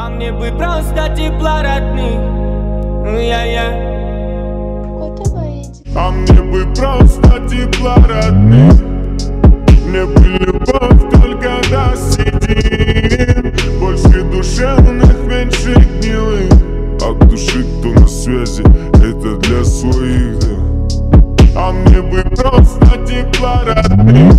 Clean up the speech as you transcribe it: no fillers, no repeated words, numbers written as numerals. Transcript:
А мне бы просто тепла родных. А мне бы просто тепла родных. Мне бы любовь только до седин. Больше душевных, меньше гнилых. А к души кто на связи, это для своих, да. А мне бы просто тепла родных.